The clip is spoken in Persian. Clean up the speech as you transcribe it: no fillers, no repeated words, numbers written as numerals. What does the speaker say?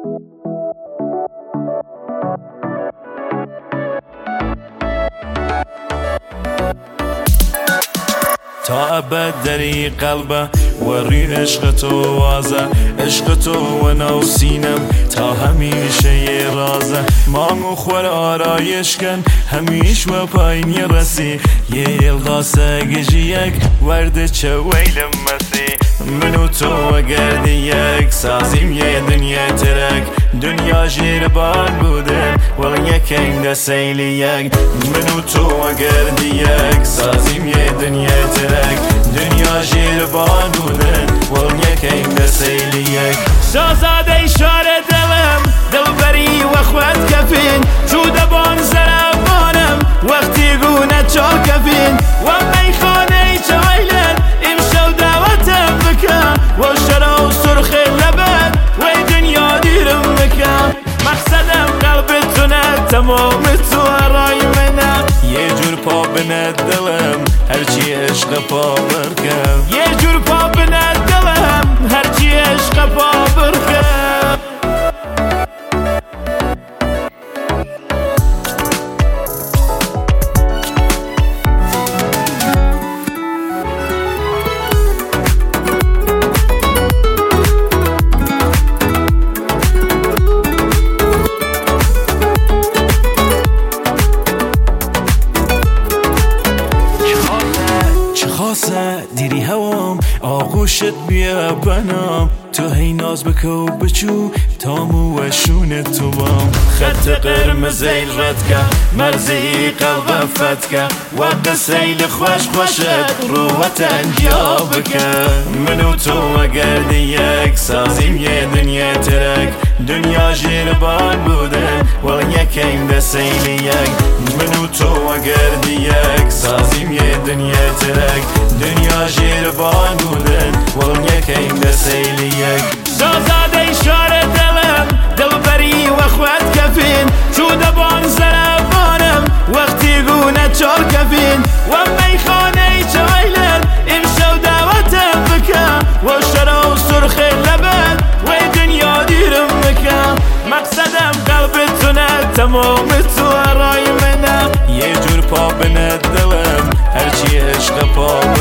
تا ابد دری قلبه وری عشق تو وازه، عشق تو و نو سینم تا همیشه یه رازه. مانگو خور آرایش کن همیش و پایین رسی، یه الغاسه گجی یک ورده چه ویلم مسی. منو تو و گردی یک سازیم یه دنیا ترک، دنیا جیر بار بودن ولی یکیم ده سیلی یک. منو تو و گردی یک سازیم یه دنیا ترک، دنیا جیر بار بودن ولی یکیم ده سیلی یک. شازاده اشاره دلم دلبری و خود کفین، تو دبان زربانم وقتی گونه چال کفین. و میخانه چویلن امشو دعوتم بکن، و شرا و سرخ لبن و دنیا دیرم بکن. مقصدم قلبتونه تمام تو رای منه، یه جور پا بنه دلم هرچی عشق پا برکم. یه جور پا بنه دلم هرچی عشق پا برکم. دیری هوام آغوشت بیا بنام، تو هی ناز بکو بچو تامو و شون تو بام. خط قرمز ایل رد که مرزی قلب فت که، وقت سیل خوش خوشت رو وطن جا بکن. منو تو و گردی یک سازیم یه دنیا ترک، دنیا جیر بار بودن ولی یکیم ده سیلی یک. منو تو و گردی یک سازیم یه دنیا ترک، دنیا جیر بار بودن ولی یکیم ده سیلی یک. شازاده اشاره دلم دلبری و خود کفین، تو دبان زربانم وقتی گونه چار کفین. و میخانه چویلن امشو دعوتم بکن، و شرا و سرخ لبن و دنیا دیرم بکن. مقصدم قلبتونه تمام تو رای منه، یه جور پا بنه دلم هرچی عشق پا